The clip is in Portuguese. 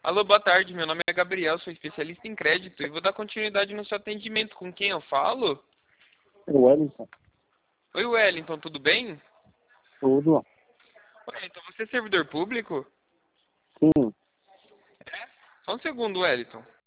Alô, boa tarde. Meu nome é Gabriel, sou especialista em crédito e vou dar continuidade no seu atendimento. Com quem eu falo? O Wellington, Oi, Wellington, tudo bem? tudo. Wellington, você é servidor público? Sim, Só um segundo, Wellington.